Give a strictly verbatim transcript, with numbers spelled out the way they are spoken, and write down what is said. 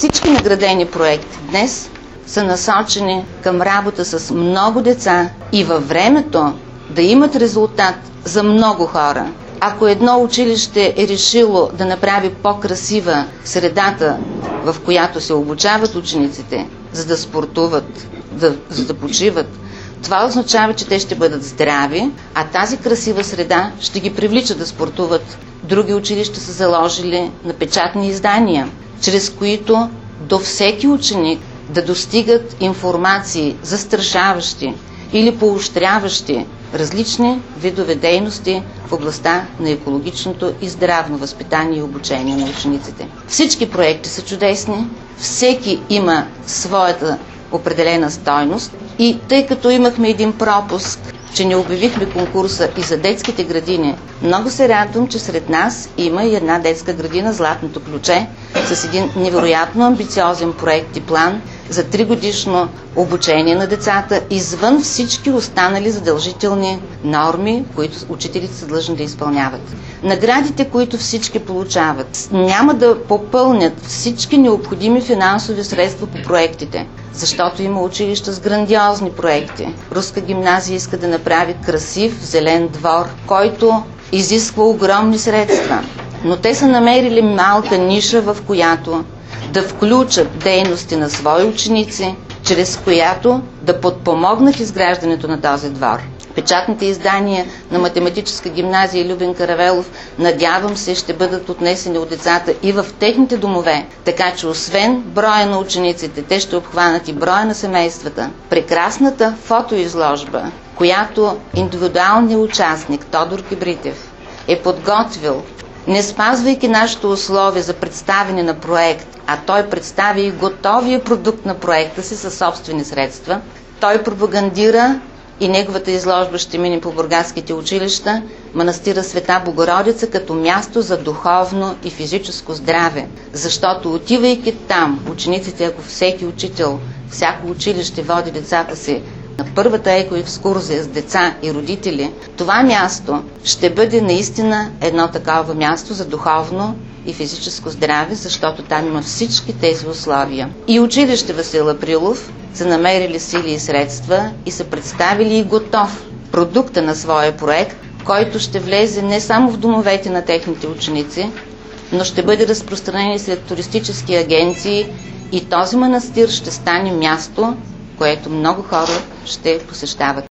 Всички наградени проекти днес са насочени към работа с много деца и във времето да имат резултат за много хора. Ако едно училище е решило да направи по-красива средата, в която се обучават учениците, за да спортуват, да, за да почиват, това означава, че те ще бъдат здрави, а тази красива среда ще ги привлича да спортуват. Други училища са заложили на печатни издания, чрез които до всеки ученик да достигат информации застрашаващи или поощряващи различни видове дейности в областта на екологичното и здравно възпитание и обучение на учениците. Всички проекти са чудесни, всеки има своята определена стойност и тъй като имахме един пропуск, че не обявихме конкурса и за детските градини, много се радвам, че сред нас има и една детска градина Златното ключе с един невероятно амбициозен проект и план за тригодишно обучение на децата извън всички останали задължителни норми, които учителите са длъжни да изпълняват. Наградите, които всички получават, няма да попълнят всички необходими финансови средства по проектите, защото има училища с грандиозни проекти. Руска гимназия иска да направи красив зелен двор, който изисква огромни средства, но те са намерили малка ниша, в която да включат дейности на свои ученици, чрез която да подпомогнат изграждането на този двор. Печатните издания на Математическа гимназия Любен Каравелов, надявам се, ще бъдат отнесени от децата и в техните домове, така че освен броя на учениците, те ще обхванат и броя на семействата. Прекрасната фотоизложба, която индивидуалният участник Тодор Кибритев е подготвил, не спазвайки нашето условие за представяне на проект, а той представи и готовия продукт на проекта си със собствени средства, той пропагандира и неговата изложба ще мине по бургаските училища, манастира Света Богородица като място за духовно и физическо здраве. Защото отивайки там, учениците, ако всеки учител, всяко училище води децата си на първата екоекскурзия с деца и родители, това място ще бъде наистина едно такова място за духовно и физическо здраве, защото там има всички тези условия. И училище Васил Априлов са намерили сили и средства и са представили и готов продукта на своя проект, който ще влезе не само в домовете на техните ученици, но ще бъде разпространен след туристически агенции и този манастир ще стане място, което много хора ще посещават.